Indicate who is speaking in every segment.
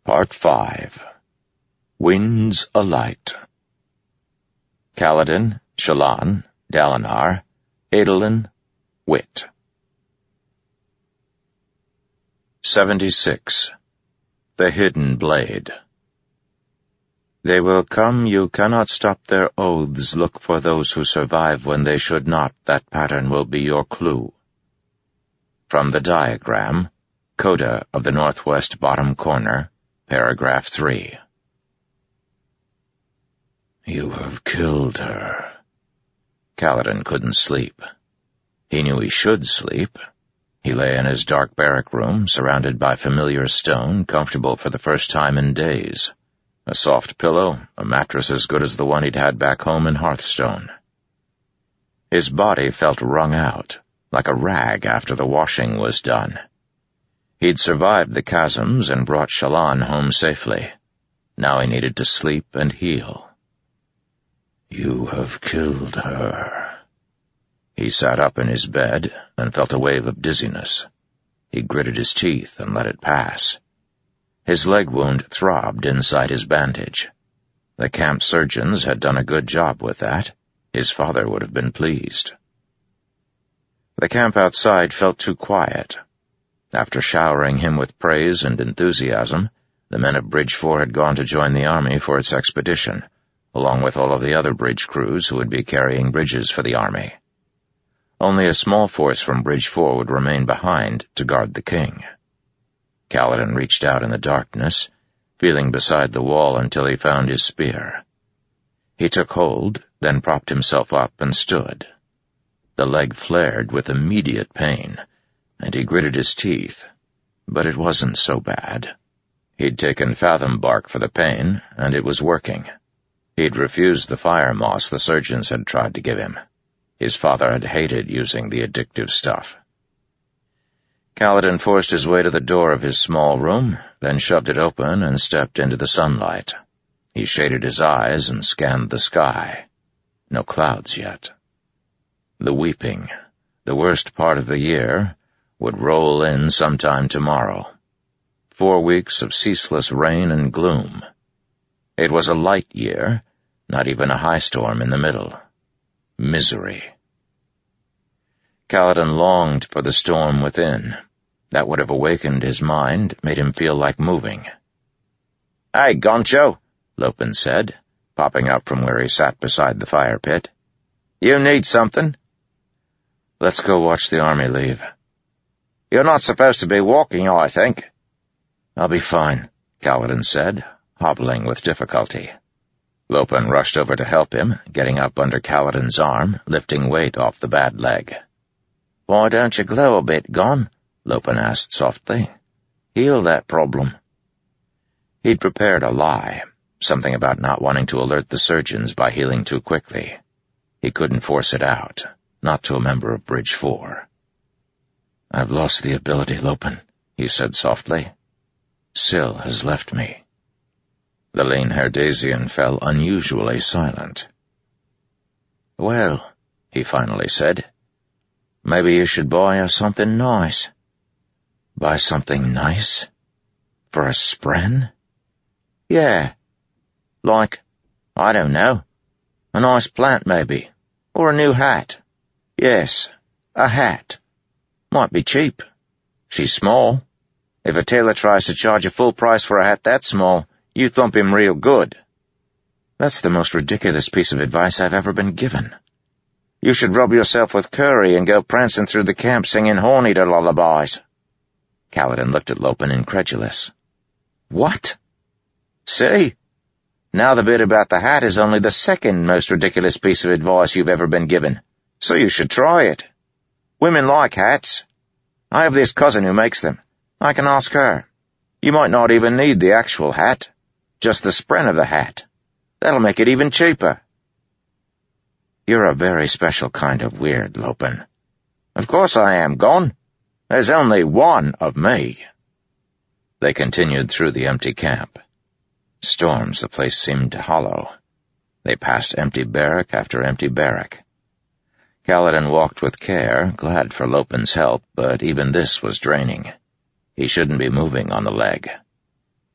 Speaker 1: Part 5. Winds Alight. Kaladin, Shallan, Dalinar, Adolin, Wit. 76. The Hidden Blade. They will come, you cannot stop their oaths, look for those who survive when they should not, that pattern will be your clue. From the diagram, Coda of the northwest bottom corner, paragraph 3. You have killed her. Kaladin couldn't sleep. He knew he should sleep. He lay in his dark barrack room, surrounded by familiar stone, comfortable for the first time in days. A soft pillow, a mattress as good as the one he'd had back home in Hearthstone. His body felt wrung out, like a rag after the washing was done. He'd survived the chasms and brought Shallan home safely. Now he needed to sleep and heal. You have killed her. He sat up in his bed and felt a wave of dizziness. He gritted his teeth and let it pass. His leg wound throbbed inside his bandage. The camp surgeons had done a good job with that. His father would have been pleased. The camp outside felt too quiet. After showering him with praise and enthusiasm, the men of Bridge 4 had gone to join the army for its expedition, along with all of the other bridge crews who would be carrying bridges for the army. Only a small force from Bridge 4 would remain behind to guard the king. Kaladin reached out in the darkness, feeling beside the wall until he found his spear. He took hold, then propped himself up and stood. The leg flared with immediate pain, and he gritted his teeth, but it wasn't so bad. He'd taken fathom bark for the pain, and it was working. He'd refused the fire moss the surgeons had tried to give him. His father had hated using the addictive stuff. Kaladin forced his way to the door of his small room, then shoved it open and stepped into the sunlight. He shaded his eyes and scanned the sky. No clouds yet. The weeping, the worst part of the year, would roll in sometime tomorrow. 4 weeks of ceaseless rain and gloom. It was a light year, not even a high storm in the middle. Misery. Kaladin longed for the storm within. That would have awakened his mind, made him feel like moving. "Hey, Goncho," Lopen said, popping up from where he sat beside the fire pit. "You need something?" "Let's go watch the army leave." "You're not supposed to be walking, I think." "I'll be fine," Kaladin said, hobbling with difficulty. Lopen rushed over to help him, getting up under Kaladin's arm, lifting weight off the bad leg. "Why don't you glow a bit, Gon?" Lopen asked softly. "Heal that problem." He'd prepared a lie, something about not wanting to alert the surgeons by healing too quickly. He couldn't force it out, not to a member of Bridge 4. "I've lost the ability, Lopen," he said softly. "Syl has left me." The lean Herdazian fell unusually silent. "Well," he finally said, "maybe you should buy her something nice." "Buy something nice? For a spren?" "Yeah. Like, I don't know, a nice plant maybe, or a new hat. Yes, a hat. Might be cheap. She's small. If a tailor tries to charge a full price for a hat that small, you thump him real good." "That's the most ridiculous piece of advice I've ever been given." "You should rub yourself with curry and go prancing through the camp singing horn-eater lullabies." Kaladin looked at Lopen incredulous. "What?" "See? Now the bit about the hat is only the second most ridiculous piece of advice you've ever been given, so you should try it. Women like hats. I have this cousin who makes them. I can ask her. You might not even need the actual hat, just the spren of the hat. That'll make it even cheaper." "You're a very special kind of weird, Lopen." "Of course I am, Gon. There's only one of me." They continued through the empty camp. Storms, the place seemed hollow. They passed empty barrack after empty barrack. Kaladin walked with care, glad for Lopen's help, but even this was draining. He shouldn't be moving on the leg.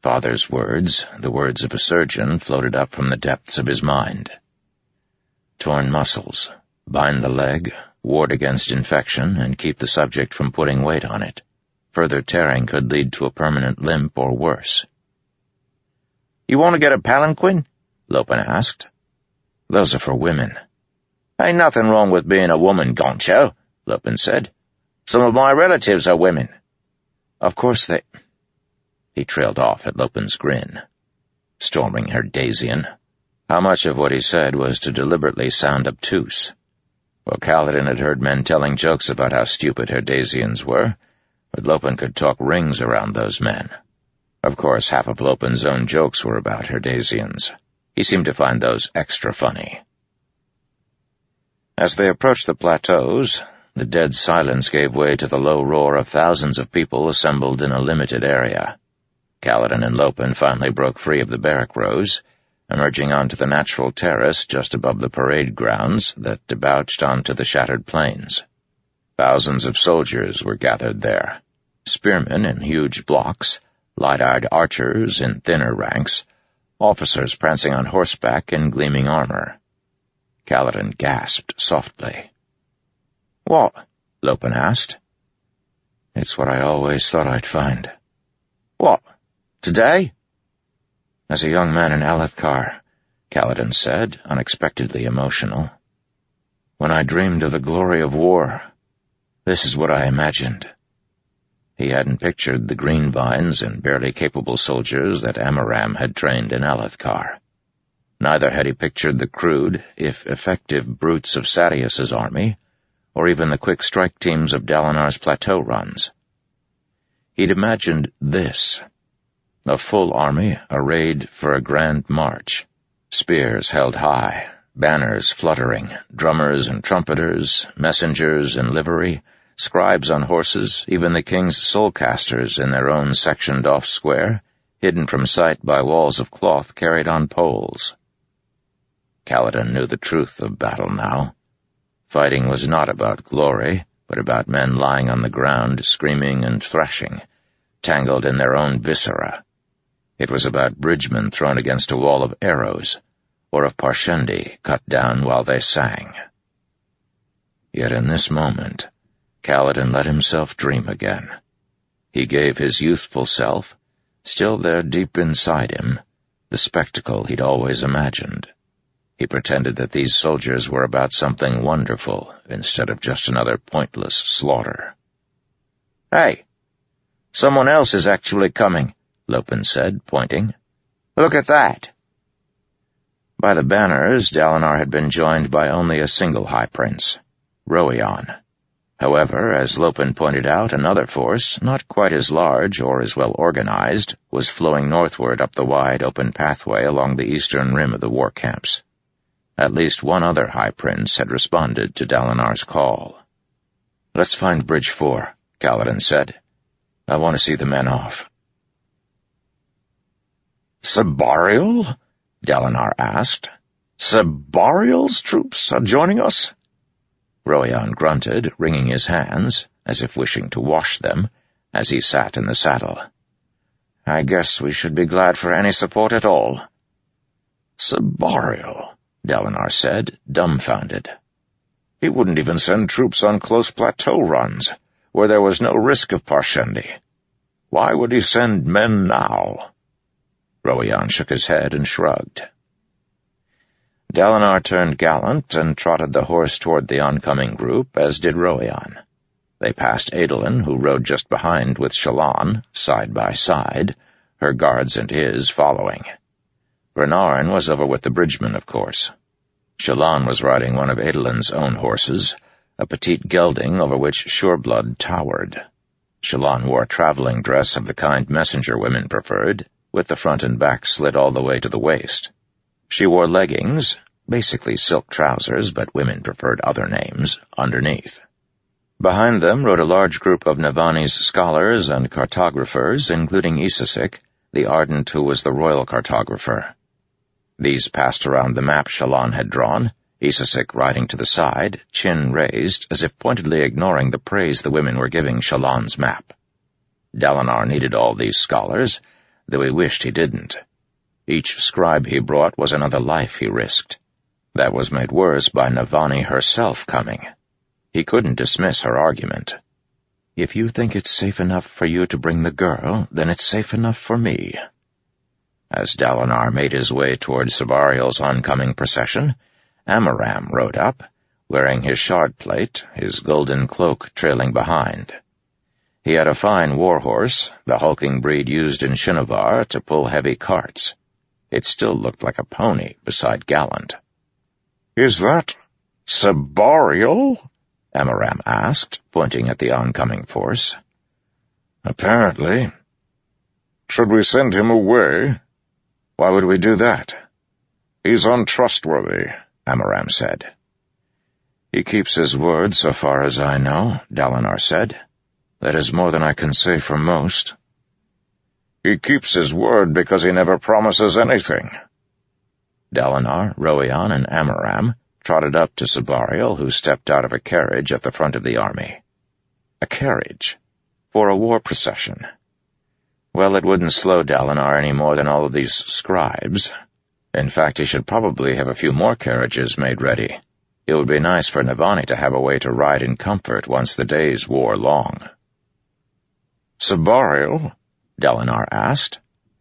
Speaker 1: Father's words, the words of a surgeon, floated up from the depths of his mind. Torn muscles, bind the leg, ward against infection, and keep the subject from putting weight on it. Further tearing could lead to a permanent limp or worse. "You want to get a palanquin?" Lopen asked. "Those are for women." "Ain't nothing wrong with being a woman, Goncho," Lopen said. "Some of my relatives are women." "Of course they—" He trailed off at Lopen's grin. Storming Herdasian. How much of what he said was to deliberately sound obtuse? Well, Kaladin had heard men telling jokes about how stupid Herdasians were, but Lopen could talk rings around those men. Of course, half of Lopen's own jokes were about Herdasians. He seemed to find those extra funny. As they approached the plateaus, the dead silence gave way to the low roar of thousands of people assembled in a limited area. Kaladin and Lopen finally broke free of the barrack rows, emerging onto the natural terrace just above the parade grounds that debouched onto the shattered plains. Thousands of soldiers were gathered there, spearmen in huge blocks, light-eyed archers in thinner ranks, officers prancing on horseback in gleaming armor. Kaladin gasped softly. "What?" Lopen asked. "It's what I always thought I'd find." "What? Today?" "As a young man in Alethkar," Kaladin said, unexpectedly emotional. "When I dreamed of the glory of war, this is what I imagined." He hadn't pictured the green vines and barely capable soldiers that Amaram had trained in Alethkar. Neither had he pictured the crude, if effective, brutes of Sadeas's army, or even the quick strike teams of Dalinar's plateau runs. He'd imagined this: a full army arrayed for a grand march, spears held high, banners fluttering, drummers and trumpeters, messengers in livery, scribes on horses, even the king's soulcasters in their own sectioned-off square, hidden from sight by walls of cloth carried on poles. Kaladin knew the truth of battle now. Fighting was not about glory, but about men lying on the ground, screaming and thrashing, tangled in their own viscera. It was about bridgemen thrown against a wall of arrows, or of Parshendi cut down while they sang. Yet in this moment, Kaladin let himself dream again. He gave his youthful self, still there deep inside him, the spectacle he'd always imagined. He pretended that these soldiers were about something wonderful instead of just another pointless slaughter. "Hey, someone else is actually coming," Lopen said, pointing. "Look at that." By the banners, Dalinar had been joined by only a single High Prince, Roion. However, as Lopen pointed out, another force, not quite as large or as well organized, was flowing northward up the wide open pathway along the eastern rim of the war camps. At least one other High Prince had responded to Dalinar's call. "Let's find Bridge 4, Kaladin said. "I want to see the men off." "Sebarial?" Dalinar asked. "Sebarial's troops are joining us?" Roion grunted, wringing his hands, as if wishing to wash them, as he sat in the saddle. "I guess we should be glad for any support at all." "Sebarial," Dalinar said, dumbfounded. "He wouldn't even send troops on close plateau runs, where there was no risk of Parshendi. Why would he send men now?" Roion shook his head and shrugged. Dalinar turned gallant and trotted the horse toward the oncoming group, as did Roion. They passed Adolin, who rode just behind with Shallan, side by side, her guards and his following. Renarin was over with the bridgemen, of course. Shallan was riding one of Adolin's own horses, a petite gelding over which Sureblood towered. Shallan wore a traveling dress of the kind messenger women preferred, with the front and back slit all the way to the waist. She wore leggings, basically silk trousers, but women preferred other names, underneath. Behind them rode a large group of Navani's scholars and cartographers, including Isasik, the Ardent who was the royal cartographer. These passed around the map Shallan had drawn, Isasik riding to the side, chin raised, as if pointedly ignoring the praise the women were giving Shallan's map. Dalinar needed all these scholars, though he wished he didn't. Each scribe he brought was another life he risked. That was made worse by Navani herself coming. He couldn't dismiss her argument. "If you think it's safe enough for you to bring the girl, then it's safe enough for me." As Dalinar made his way toward Sebarial's oncoming procession, Amaram rode up, wearing his shard plate, his golden cloak trailing behind. He had a fine warhorse, the hulking breed used in Shinovar to pull heavy carts. It still looked like a pony beside Gallant.
Speaker 2: "Is that Sebarial?"
Speaker 1: Amaram asked, pointing at the oncoming force.
Speaker 2: "Apparently. Should we send him away?"
Speaker 1: "Why would we do that?"
Speaker 2: "He's untrustworthy,"
Speaker 1: Amaram said. "He keeps his word so far as I know," Dalinar said. "That is more than I can say for most."
Speaker 2: "He keeps his word because he never promises anything."
Speaker 1: Dalinar, Roion, and Amaram trotted up to Sebarial, who stepped out of a carriage at the front of the army. A carriage? For a war procession? Well, it wouldn't slow Dalinar any more than all of these scribes. In fact, he should probably have a few more carriages made ready. It would be nice for Navani to have a way to ride in comfort once the days wore long.
Speaker 2: "Sebarial?"
Speaker 1: Dalinar asked.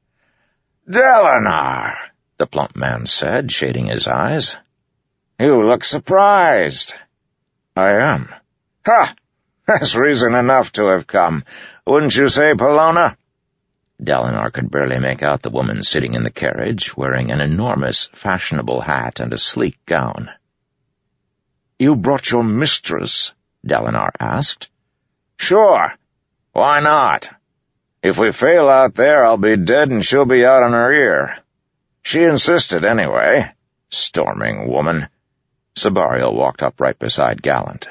Speaker 2: "Dalinar,"
Speaker 1: the plump man said, shading his eyes.
Speaker 2: "You look surprised."
Speaker 1: "I am."
Speaker 2: "Ha! That's reason enough to have come. Wouldn't you say, Pelona?"
Speaker 1: Dalinar could barely make out the woman sitting in the carriage, wearing an enormous, fashionable hat and a sleek gown.
Speaker 2: "You brought your mistress?"
Speaker 1: Dalinar asked.
Speaker 2: "Sure. Why not? If we fail out there, I'll be dead and she'll be out on her ear. She insisted anyway. Storming woman."
Speaker 1: Sebarial walked up right beside Gallant.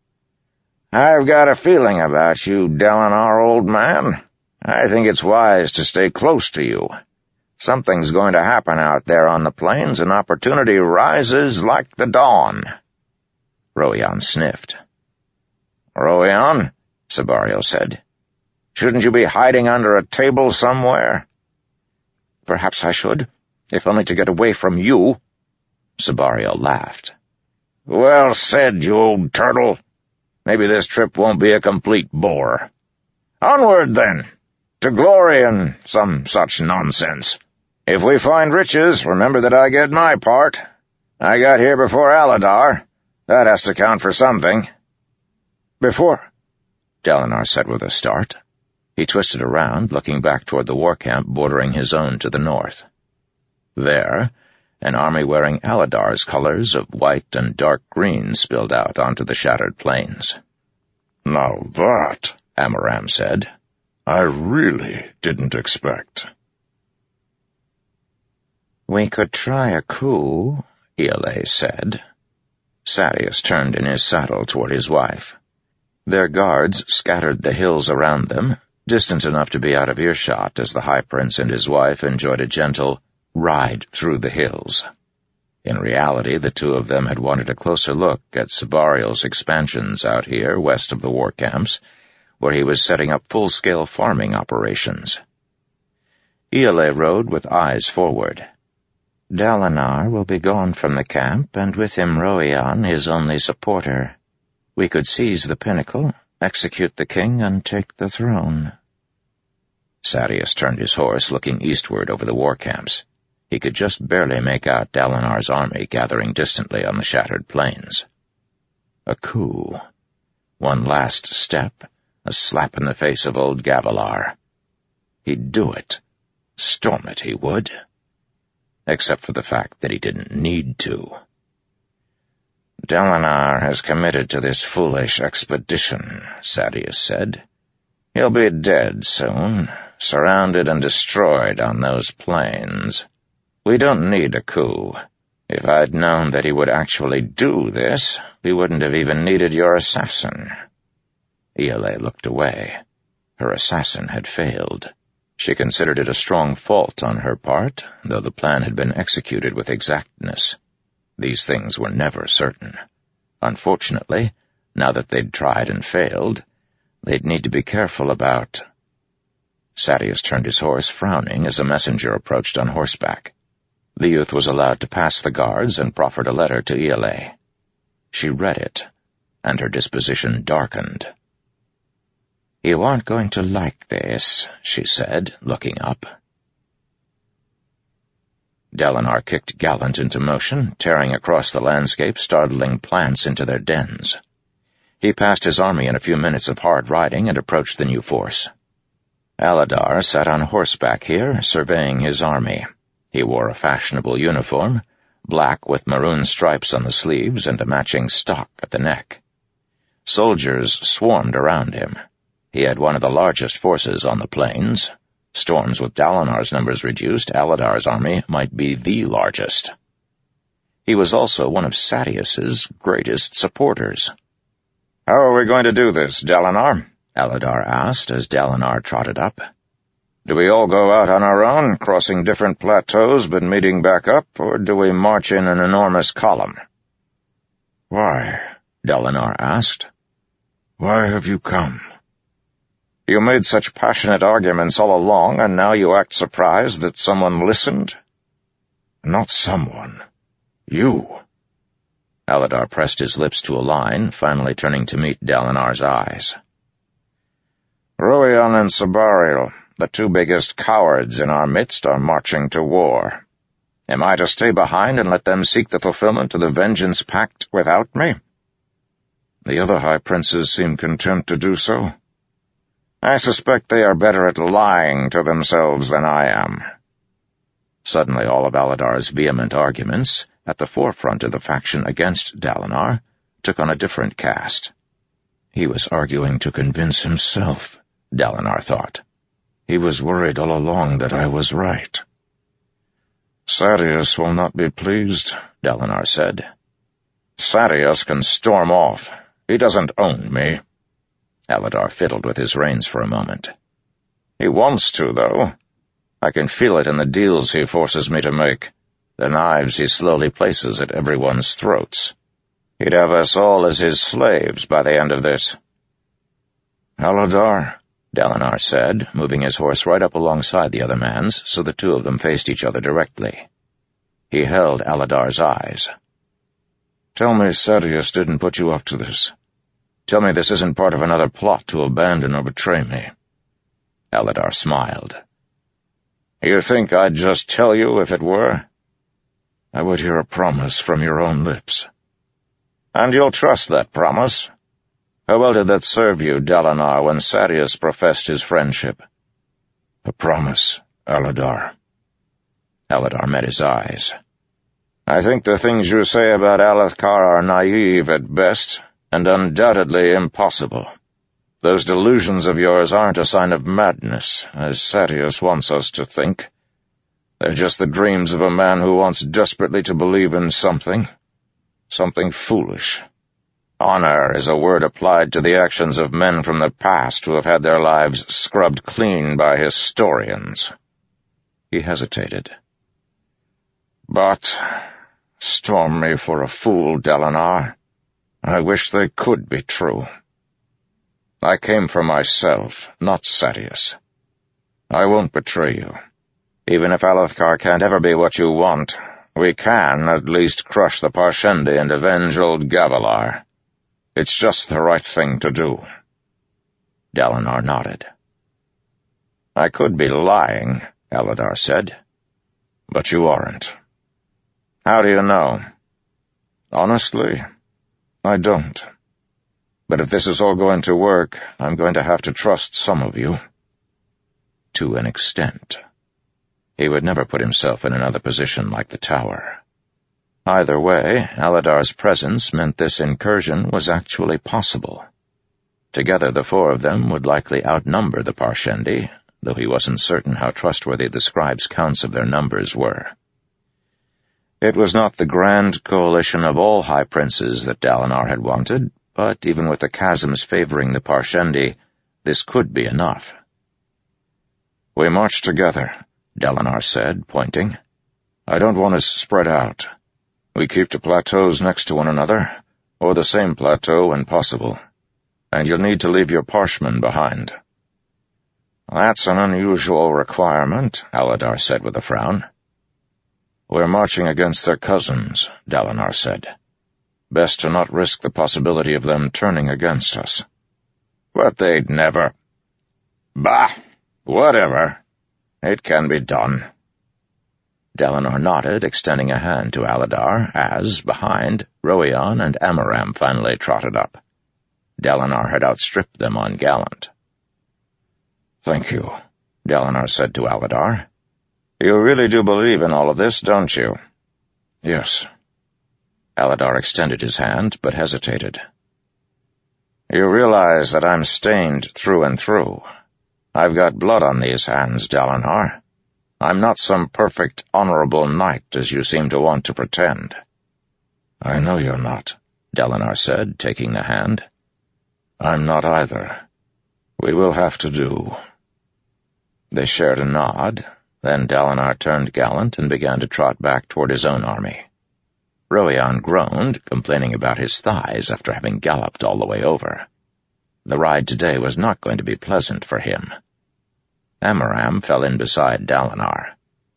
Speaker 2: "I've got a feeling about you, Dalinar, old man. I think it's wise to stay close to you. Something's going to happen out there on the plains, and opportunity rises like the dawn."
Speaker 1: Roion sniffed.
Speaker 2: "Roion," Sebarial said, "shouldn't you be hiding under a table somewhere?"
Speaker 1: "Perhaps I should, if only to get away from you." Sebarial laughed.
Speaker 2: "Well said, you old turtle. Maybe this trip won't be a complete bore. Onward, then, to glory and some such nonsense. If we find riches, remember that I get my part. I got here before Aladar. That has to count for something."
Speaker 1: "Before," Dalinar said with a start. He twisted around, looking back toward the war camp bordering his own to the north. There, an army wearing Aladar's colors of white and dark green spilled out onto the shattered plains.
Speaker 2: "Now that,"
Speaker 1: Amaram said,
Speaker 2: "I really didn't expect."
Speaker 1: "We could try a coup," Ialai said. Sadeas turned in his saddle toward his wife. Their guards scattered the hills around them, distant enough to be out of earshot as the High Prince and his wife enjoyed a gentle ride through the hills. In reality, the two of them had wanted a closer look at Sebarial's expansions out here west of the war camps, where he was setting up full-scale farming operations. Ialai rode with eyes forward. "Dalinar will be gone from the camp, and with him Roion, his only supporter. We could seize the pinnacle, execute the king, and take the throne." Sadeas turned his horse, looking eastward over the war camps. He could just barely make out Dalinar's army gathering distantly on the shattered plains. A coup. One last step, a slap in the face of old Gavilar. He'd do it. Storm it, he would. Except for the fact that he didn't need to.
Speaker 2: "Dalinar has committed to this foolish expedition," Sadeas said. "He'll be dead soon, surrounded and destroyed on those plains. We don't need a coup. If I'd known that he would actually do this, we wouldn't have even needed your assassin."
Speaker 1: Ialai looked away. Her assassin had failed. She considered it a strong fault on her part, though the plan had been executed with exactness. These things were never certain. Unfortunately, now that they'd tried and failed, they'd need to be careful about... Sadeas turned his horse, frowning, as a messenger approached on horseback. The youth was allowed to pass the guards and proffered a letter to Iole. She read it, and her disposition darkened. "You aren't going to like this," she said, looking up. Dalinar kicked Gallant into motion, tearing across the landscape, startling plants into their dens. He passed his army in a few minutes of hard riding and approached the new force. Aladar sat on horseback here, surveying his army. He wore a fashionable uniform, black with maroon stripes on the sleeves and a matching stock at the neck. Soldiers swarmed around him. He had one of the largest forces on the plains. Storms with Dalinar's numbers reduced, Aladar's army might be the largest. He was also one of Sadeas's greatest supporters.
Speaker 2: "How are we going to do this, Dalinar?"
Speaker 1: Aladar asked as Dalinar trotted up.
Speaker 2: "Do we all go out on our own, crossing different plateaus but meeting back up, or do we march in an enormous column?"
Speaker 3: "Why?" Dalinar asked. "Why have you come?"
Speaker 2: "You made such passionate arguments all along, and now you act surprised that someone listened?"
Speaker 3: "Not someone. You."
Speaker 1: Aladar pressed his lips to a line, finally turning to meet Dalinar's eyes.
Speaker 2: "Ruion and Sebarial, the two biggest cowards in our midst, are marching to war. Am I to stay behind and let them seek the fulfillment of the vengeance pact without me?"
Speaker 3: "The other high princes seem content to do so."
Speaker 2: "I suspect they are better at lying to themselves than I am."
Speaker 1: Suddenly all of Aladar's vehement arguments, at the forefront of the faction against Dalinar, took on a different cast.
Speaker 3: He was arguing to convince himself, Dalinar thought. He was worried all along that I was right.
Speaker 2: "Sadeas will not be pleased,"
Speaker 1: Dalinar said.
Speaker 2: "Sadeas can storm off. He doesn't own me."
Speaker 1: Aladar fiddled with his reins for a moment.
Speaker 2: "He wants to, though. I can feel it in the deals he forces me to make, the knives he slowly places at everyone's throats. He'd have us all as his slaves by the end of this."
Speaker 3: "Aladar,"
Speaker 1: Dalinar said, moving his horse right up alongside the other man's so the two of them faced each other directly. He held Aladar's eyes.
Speaker 3: "Tell me Sadeas didn't put you up to this. Tell me this isn't part of another plot to abandon or betray me."
Speaker 1: Aladar smiled.
Speaker 2: "You think I'd just tell you if it were?"
Speaker 3: "I would hear a promise from your own lips."
Speaker 2: "And you'll trust that promise? How well did that serve you, Dalinar, when Sadeas professed his friendship?"
Speaker 3: "A promise, Aladar."
Speaker 1: Aladar met his eyes.
Speaker 2: "I think the things you say about Alethkar are naive at best, and undoubtedly impossible. Those delusions of yours aren't a sign of madness, as Sadeas wants us to think. They're just the dreams of a man who wants desperately to believe in something foolish. Honor is a word applied to the actions of men from the past who have had their lives scrubbed clean by historians."
Speaker 1: He hesitated.
Speaker 2: "But storm me for a fool, Dalinar. I wish they could be true. I came for myself, not Sadeas. I won't betray you. Even if Alethkar can't ever be what you want, we can at least crush the Parshendi and avenge old Gavilar. It's just the right thing to do."
Speaker 1: Dalinar nodded.
Speaker 2: "I could be lying," Aladar said. "But you aren't." "How do you know?" "Honestly, I don't. But if this is all going to work, I'm going to have to trust some of you."
Speaker 1: To an extent. He would never put himself in another position like the tower. Either way, Aladar's presence meant this incursion was actually possible. Together the four of them would likely outnumber the Parshendi, though he wasn't certain how trustworthy the scribes' counts of their numbers were. It was not the grand coalition of all high princes that Dalinar had wanted, but even with the chasms favoring the Parshendi, this could be enough.
Speaker 2: "We march together," Dalinar said, pointing. "I don't want us spread out. We keep to plateaus next to one another, or the same plateau when possible. And you'll need to leave your Parshmen behind."
Speaker 1: That's an unusual requirement, Aladar said with a frown. We're marching against their cousins, Dalinar said. Best to not risk the possibility of them turning against us.
Speaker 2: But they'd never. Bah, whatever. It can be done.
Speaker 1: Dalinar nodded, extending a hand to Aladar as, behind, Roion and Amaram finally trotted up. Dalinar had outstripped them on Gallant. Thank you, Dalinar said to Aladar. You really do believe in all of this, don't you? Yes. Aladar extended his hand, but hesitated. You realize that I'm stained through and through. I've got blood on these hands, Dalinar. I'm not some perfect, honorable knight as you seem to want to pretend. I know you're not, Dalinar said, taking the hand. I'm not either. We will have to do. They shared a nod. Then Dalinar turned Gallant and began to trot back toward his own army. Roion groaned, complaining about his thighs after having galloped all the way over. The ride today was not going to be pleasant for him. Amaram fell in beside Dalinar.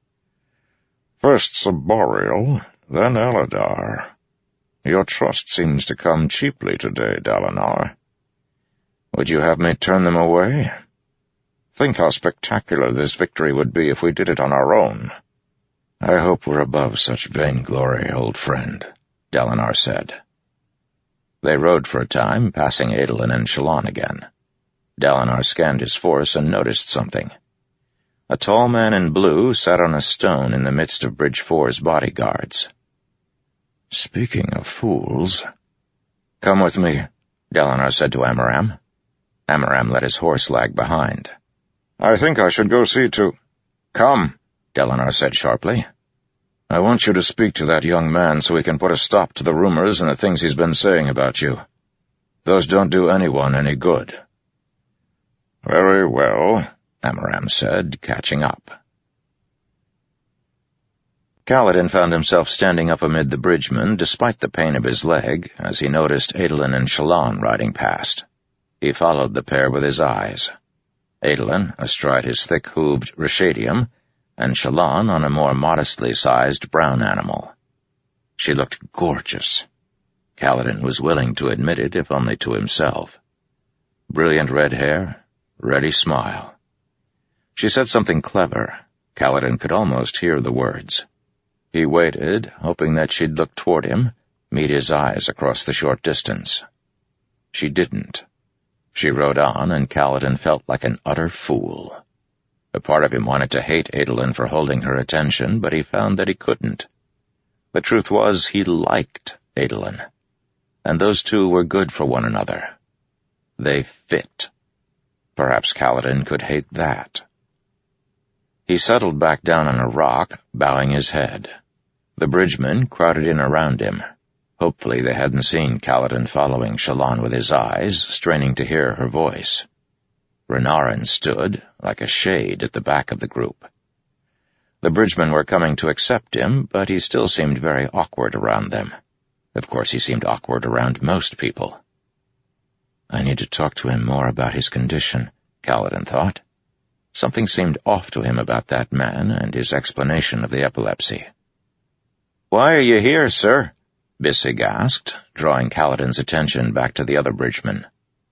Speaker 1: First Saborial, then Aladar. Your trust seems to come cheaply today, Dalinar. Would you have me turn them away? Think how spectacular this victory would be if we did it on our own. I hope we're above such vainglory, old friend, Dalinar said. They rode for a time, passing Adolin and Shallan again. Dalinar scanned his force and noticed something. A tall man in blue sat on a stone in the midst of Bridge 4's bodyguards. Speaking of fools... Come with me, Dalinar said to Amaram. Amaram let his horse lag behind. I think I should go see to... Come, Dalinar said sharply. I want you to speak to that young man so we can put a stop to the rumors and the things he's been saying about you. Those don't do anyone any good. Very well, Amaram said, catching up. Kaladin found himself standing up amid the bridgemen despite the pain of his leg as he noticed Adolin and Shallan riding past. He followed the pair with his eyes. Adolin astride his thick-hooved Rashadium, and Shallan on a more modestly sized brown animal. She looked gorgeous. Kaladin was willing to admit it, if only to himself. Brilliant red hair, ready smile. She said something clever. Kaladin could almost hear the words. He waited, hoping that she'd look toward him, meet his eyes across the short distance. She didn't. She rode on, and Kaladin felt like an utter fool. A part of him wanted to hate Adolin for holding her attention, but he found that he couldn't. The truth was, he liked Adolin, and those two were good for one another. They fit. Perhaps Kaladin could hate that. He settled back down on a rock, bowing his head. The bridgemen crowded in around him. Hopefully they hadn't seen Kaladin following Shallan with his eyes, straining to hear her voice. Renarin stood, like a shade, at the back of the group. The bridgemen were coming to accept him, but he still seemed very awkward around them. Of course, he seemed awkward around most people. I need to talk to him more about his condition, Kaladin thought. Something seemed off to him about that man and his explanation of the epilepsy. "Why are you here, sir?" Bissig asked, drawing Kaladin's attention back to the other bridgeman.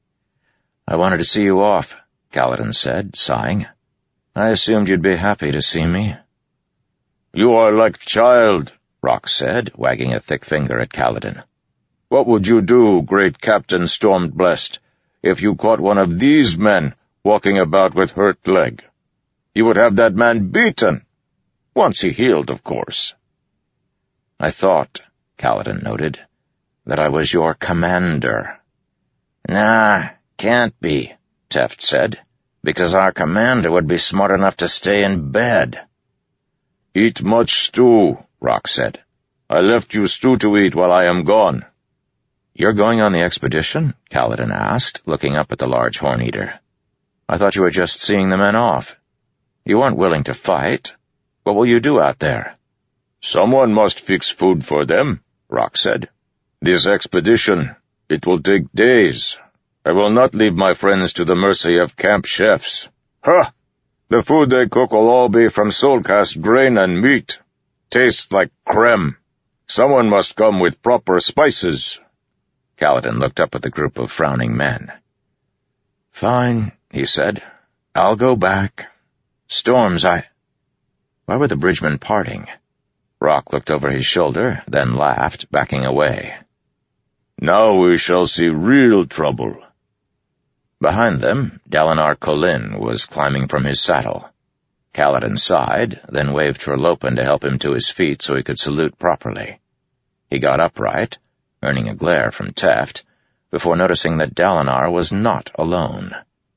Speaker 1: "I wanted to see you off," Kaladin said, sighing. "I assumed you'd be happy to see me."
Speaker 2: "You are like child,"
Speaker 1: Rock said, wagging a thick finger at Kaladin.
Speaker 2: "What would you do, great Captain Stormblessed, if you caught one of these men walking about with hurt leg? You would have that man beaten. Once he healed, of course."
Speaker 1: "I thought," Kaladin noted, "that I was your commander." "Nah, can't be," Teft said, "because our commander would be smart enough to stay in bed."
Speaker 2: "Eat much stew," Rock said. "I left you stew to eat while I am gone."
Speaker 1: "You're going on the expedition?" Kaladin asked, looking up at the large horn-eater. "I thought you were just seeing the men off. You weren't willing to fight. What will you do out there?"
Speaker 2: "Someone must fix food for them," Rock said. "This expedition, it will take days. I will not leave my friends to the mercy of camp chefs. Huh! The food they cook will all be from soul-cast grain and meat. Tastes like creme. Someone must come with proper spices.
Speaker 1: Kaladin looked up at the group of frowning men. "Fine," he said. "I'll go back. Storms, Why were the bridgemen parting? Rock looked over his shoulder, then laughed, backing away.
Speaker 2: "Now we shall see real trouble."
Speaker 1: Behind them, Dalinar Kholin was climbing from his saddle. Kaladin sighed, then waved for Lopen to help him to his feet so he could salute properly. He got upright, earning a glare from Teft, before noticing that Dalinar was not alone.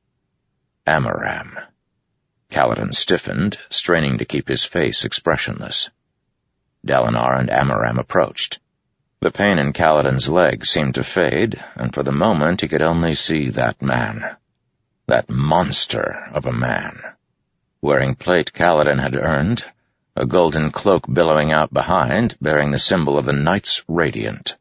Speaker 1: Amaram. Kaladin stiffened, straining to keep his face expressionless. Dalinar and Amaram approached. The pain in Kaladin's leg seemed to fade, and for the moment he could only see that man. That monster of a man. Wearing plate Kaladin had earned, a golden cloak billowing out behind, bearing the symbol of the Knights Radiant.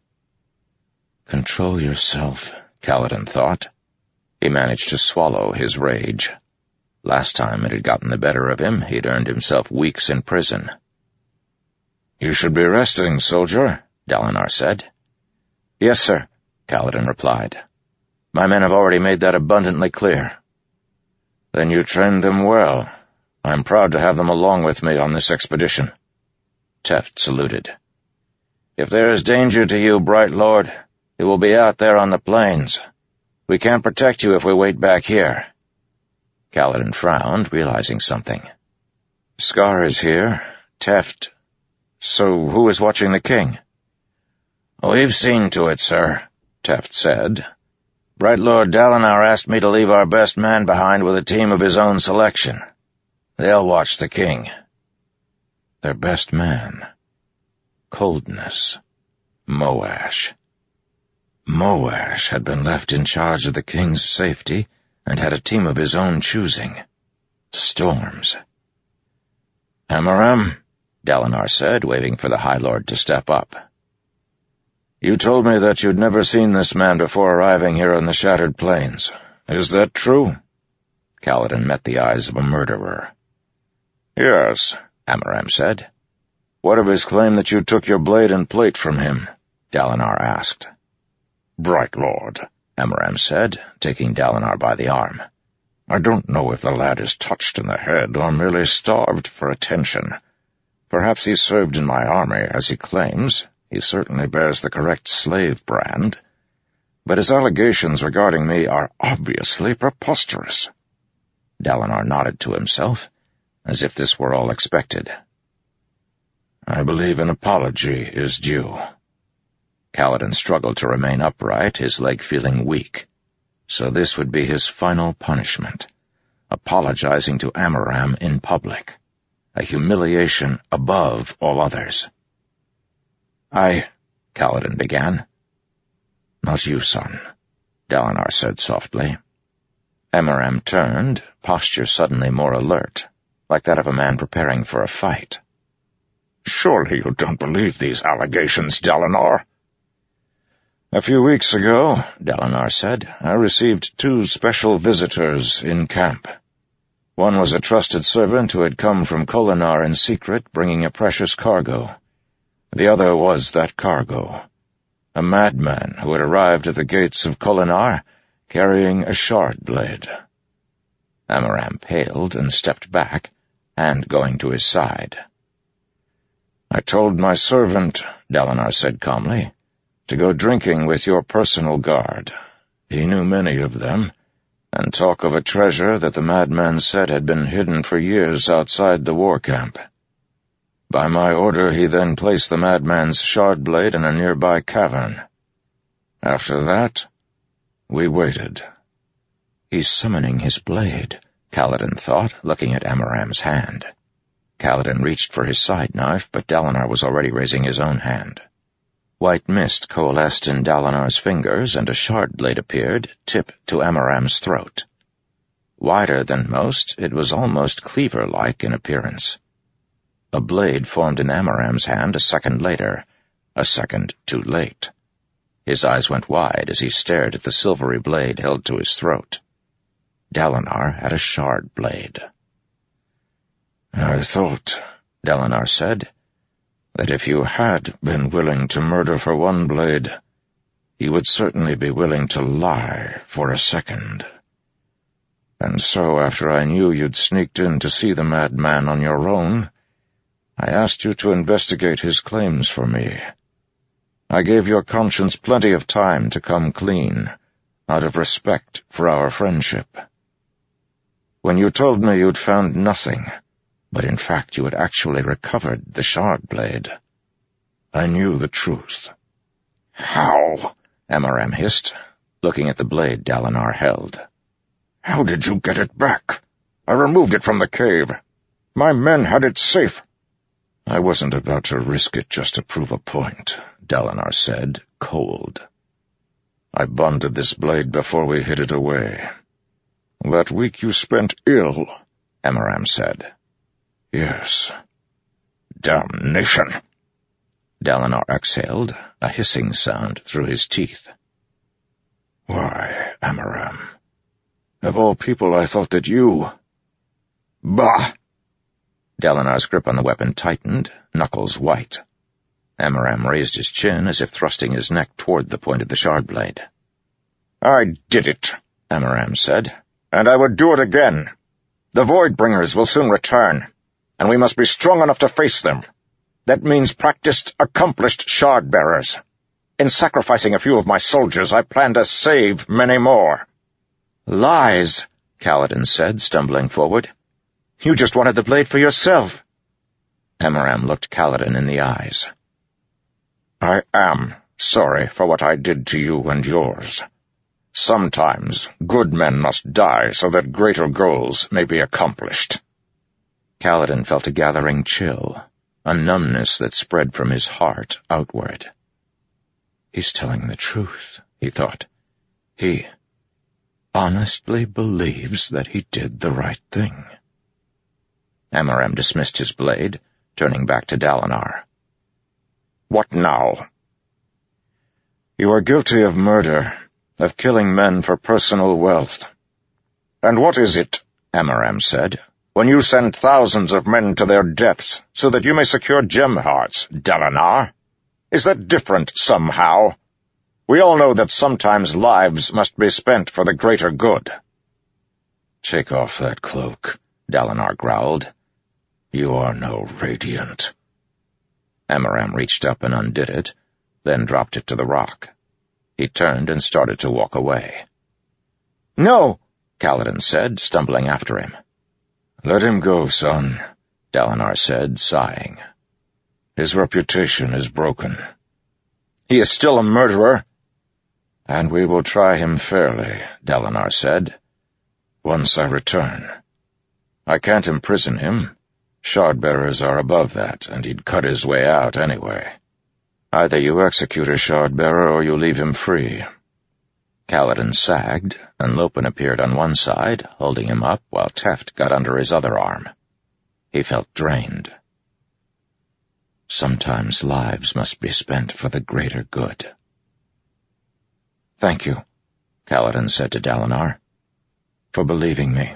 Speaker 1: Control yourself, Kaladin thought. He managed to swallow his rage. Last time it had gotten the better of him, he'd earned himself weeks in prison.
Speaker 2: "You should be resting, soldier,"
Speaker 1: Dalinar said. "Yes, sir," Kaladin replied. "My men have already made that abundantly clear."
Speaker 2: "Then you trained them well. I'm proud to have them along with me on this expedition."
Speaker 1: Teft saluted.
Speaker 2: "If there is danger to you, Bright Lord, it will be out there on the plains. We can't protect you if we wait back here."
Speaker 1: Kaladin frowned, realizing something.
Speaker 2: "Scar is here. Teft. So who is watching the king?" "We've seen to it, sir," Teft said. "Bright Lord Dalinar asked me to leave our best man behind with a team of his own selection. They'll watch the king."
Speaker 1: Their best man. Coldness. Moash. Moash had been left in charge of the king's safety and had a team of his own choosing. Storms.
Speaker 2: "Amaram,"
Speaker 1: Dalinar said, waving for the High Lord to step up.
Speaker 2: "You told me that you'd never seen this man before arriving here on the Shattered Plains. Is that true?"
Speaker 1: Kaladin met the eyes of a murderer.
Speaker 2: "Yes,"
Speaker 1: Amaram said.
Speaker 2: "What of his claim that you took your blade and plate from him?"
Speaker 1: Dalinar asked.
Speaker 2: "Bright Lord," Amaram said, taking Dalinar by the arm. "I don't know if the lad is touched in the head or merely starved for attention. Perhaps he served in my army, as he claims. He certainly bears the correct slave brand. But his allegations regarding me are obviously preposterous."
Speaker 1: Dalinar nodded to himself, as if this were all expected.
Speaker 2: "I believe an apology is due."
Speaker 1: Kaladin struggled to remain upright, his leg feeling weak. So this would be his final punishment, apologizing to Amaram in public, a humiliation above all others.
Speaker 2: Kaladin began.
Speaker 1: "Not you, son," Dalinar said softly. Amaram turned, posture suddenly more alert, like that of a man preparing for a fight.
Speaker 2: "Surely you don't believe these allegations, Dalinar?" "A few weeks ago," Dalinar said, "I received 2 special visitors in camp. One was a trusted servant who had come from Kholinar in secret, bringing a precious cargo. The other was that cargo, a madman who had arrived at the gates of Kholinar, carrying a shard blade."
Speaker 1: Amaram paled and stepped back, hand going to his side.
Speaker 2: "I told my servant," Dalinar said calmly, "to go drinking with your personal guard. He knew many of them, and talk of a treasure that the madman said had been hidden for years outside the war camp. By my order, he then placed the madman's shard blade in a nearby cavern. After that, we waited."
Speaker 1: "He's summoning his blade," Kaladin thought, looking at Amaram's hand. Kaladin reached for his side knife, but Dalinar was already raising his own hand. White mist coalesced in Dalinar's fingers, and a shard blade appeared, tip to Amaram's throat. Wider than most, it was almost cleaver-like in appearance. A blade formed in Amaram's hand a second later, a second too late. His eyes went wide as he stared at the silvery blade held to his throat.
Speaker 3: Dalinar had a shard blade. "I thought," Dalinar said, "that if you had been willing to murder for one blade, you would certainly be willing to lie for a second. And so, after I knew you'd sneaked in to see the madman on your own, I asked you to investigate his claims for me. I gave your conscience plenty of time to come clean, out of respect for our friendship. When you told me you'd found nothing, but in fact you had actually recovered the shard blade, I knew the truth."
Speaker 2: "How?"
Speaker 3: Amaram hissed, looking at the blade Dalinar held.
Speaker 2: "How did you get it back? I removed it from the cave. My men had it safe."
Speaker 3: "I wasn't about to risk it just to prove a point," Dalinar said, cold. "I bonded this blade before we hid it away."
Speaker 2: "That week you spent ill,"
Speaker 3: Amaram said.
Speaker 2: "Yes." "Damnation!"
Speaker 3: Dalinar exhaled, a hissing sound through his teeth.
Speaker 2: "Why, Amaram? Of all people, I thought that you—" "Bah!"
Speaker 3: Dalinar's grip on the weapon tightened, knuckles white. Amaram raised his chin as if thrusting his neck toward the point of the shard blade.
Speaker 2: "I did it," Amaram said, "and I would do it again. The Voidbringers will soon return, and we must be strong enough to face them. That means practiced, accomplished shard-bearers. In sacrificing a few of my soldiers, I plan to save many more."
Speaker 3: "Lies," Kaladin said, stumbling forward. "You just wanted the blade for yourself." Amaram looked Kaladin in the eyes.
Speaker 2: "I am sorry for what I did to you and yours. Sometimes good men must die so that greater goals may be accomplished."
Speaker 3: Kaladin felt a gathering chill, a numbness that spread from his heart outward. He's telling the truth, he thought. He honestly believes that he did the right thing. Amaram dismissed his blade, turning back to Dalinar.
Speaker 2: "What now?"
Speaker 3: "You are guilty of murder, of killing men for personal wealth."
Speaker 2: "And what is it," Amaram said, "when you send thousands of men to their deaths so that you may secure gem hearts, Dalinar? Is that different somehow? We all know that sometimes lives must be spent for the greater good."
Speaker 3: "Take off that cloak," Dalinar growled. "You are no Radiant." Amaram reached up and undid it, then dropped it to the rock. He turned and started to walk away.
Speaker 2: "No,"
Speaker 3: Kaladin said, stumbling after him. "Let him go, son," Dalinar said, sighing. "His reputation is broken."
Speaker 2: "He is still a murderer."
Speaker 3: "And we will try him fairly," Dalinar said. "Once I return. I can't imprison him. Shardbearers are above that, and he'd cut his way out anyway. Either you execute a Shardbearer or you leave him free." Kaladin sagged, and Lopen appeared on one side, holding him up while Teft got under his other arm. He felt drained. Sometimes lives must be spent for the greater good. "Thank you," Kaladin said to Dalinar, "for believing me."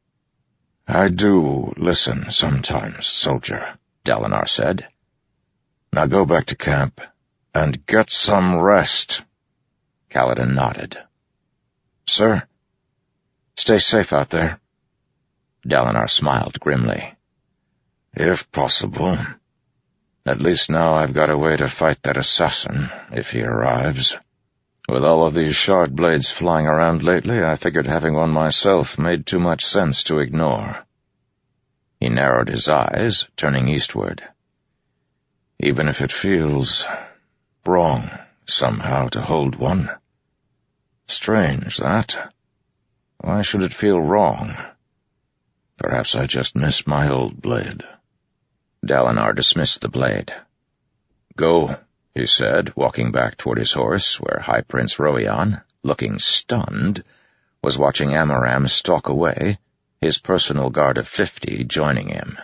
Speaker 3: "I do listen sometimes, soldier," Dalinar said. "Now go back to camp and get some rest." Kaladin nodded. "Sir, stay safe out there." Dalinar smiled grimly. "If possible. At least now I've got a way to fight that assassin, if he arrives. With all of these shard blades flying around lately, I figured having one myself made too much sense to ignore." He narrowed his eyes, turning eastward. "Even if it feels wrong somehow to hold one. Strange, that. Why should it feel wrong? Perhaps I just miss my old blade." Dalinar dismissed the blade. "Go," he said, walking back toward his horse, where High Prince Roion, looking stunned, was watching Amaram stalk away, his personal guard of 50 joining him.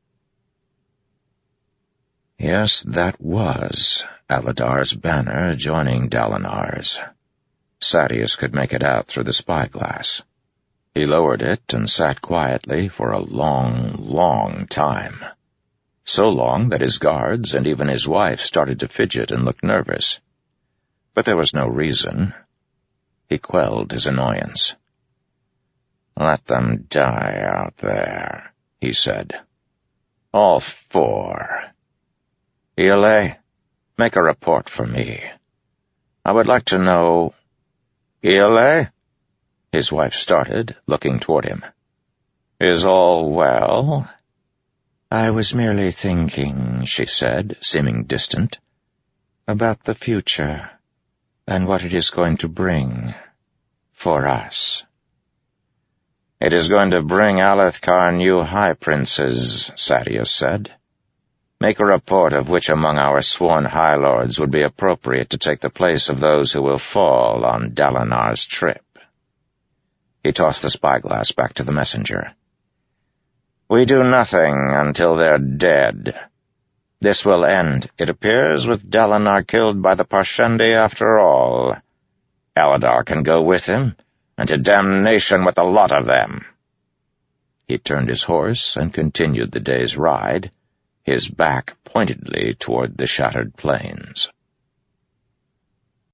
Speaker 3: Yes, that was Aladar's banner joining Dalinar's. Sadeas could make it out through the spyglass.
Speaker 1: He lowered it and sat quietly for a long, long time. So long that his guards and even his wife started to fidget and look nervous. But there was no reason. He quelled his annoyance.
Speaker 2: "Let them die out there," he said.
Speaker 1: "All four. Iole, make a report for me. I would like to know—"
Speaker 2: "Iole?"
Speaker 1: His wife started, looking toward him.
Speaker 2: "Is all well?"
Speaker 1: "I was merely thinking," she said, seeming distant, "about the future and what it is going to bring for us."
Speaker 2: "It is going to bring Alethkar new high princes," Sadeas said. "Make a report of which among our sworn high lords would be appropriate to take the place of those who will fall on Dalinar's trip."
Speaker 1: He tossed the spyglass back to the messenger.
Speaker 2: "We do nothing until they're dead. This will end, it appears, with Dalinar killed by the Parshendi after all. Aladar can go with him, and to damnation with the lot of them."
Speaker 1: He turned his horse and continued the day's ride, his back pointedly toward the shattered plains.